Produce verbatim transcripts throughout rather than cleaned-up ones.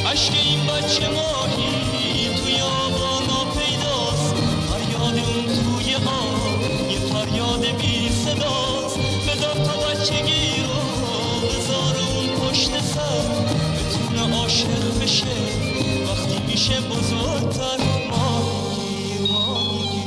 عشق این بچه ماهی توی آبانا پیداست، فریاد اون توی آب یه فریاد بی صداست. بذار تا بچگی رو بذار اون پشت سر، بتونه عاشق بشه وقتی میشه بزرگتر. ماهی ماهی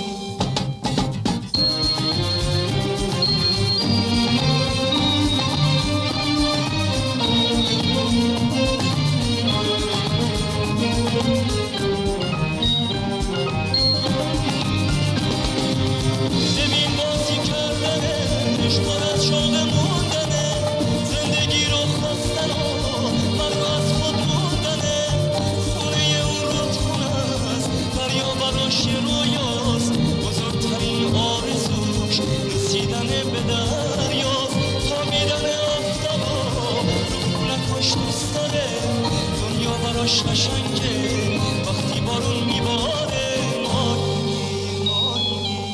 ببین بازی کردنش پر از شوق موندنه، زندگی رو خواستن و من رو از خود موندنه. خونه اون رودخونه است، دریا براش یه رویاست، بزرگترین آرزوش رسیدن به دریاست. خوابیدن آفتابا رو کولکش دوست داره، دنیا براش قشنگه وقتی بارون میباره. ماهی ماهی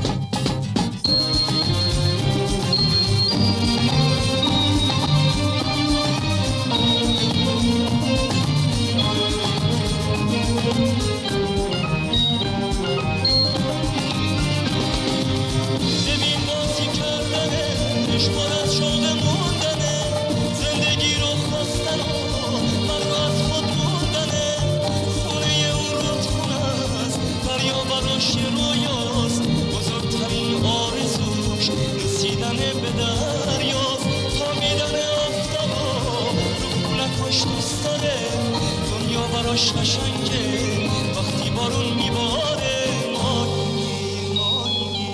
ببین بازی کردنش پر از شوق موندنه، زندگی رو خواستن و من رو از خود موندنه. خونه اون رودخونه است، دریا براش یه رویاست، بزرگترین آرزوش رسیدن به دریاست. خوابیدن آفتابا رو کولکش دوست داره، دنیا براش قشنگه وقتی بارون میباره. ماهی ماهی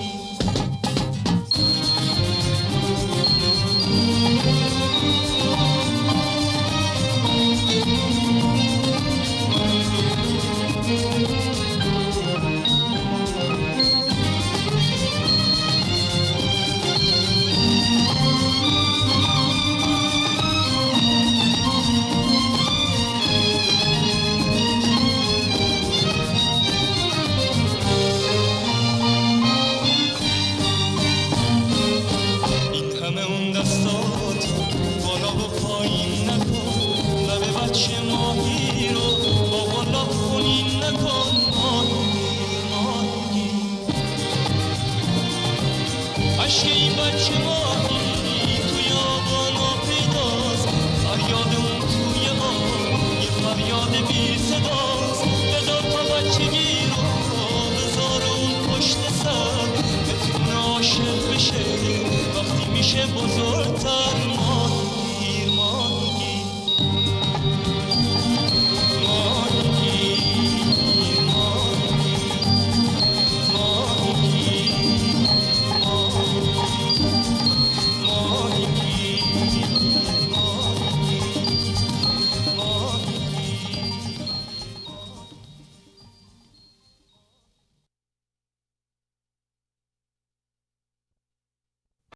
این همه اون دستات بالا و پایین نکن، لب بچه ماهی رو با بالا خونین نکن. ماهی ماهی عشق این بچه ماهی توی آبانا پیداست، فریاد اون توی آب یه فریاد بی صدا.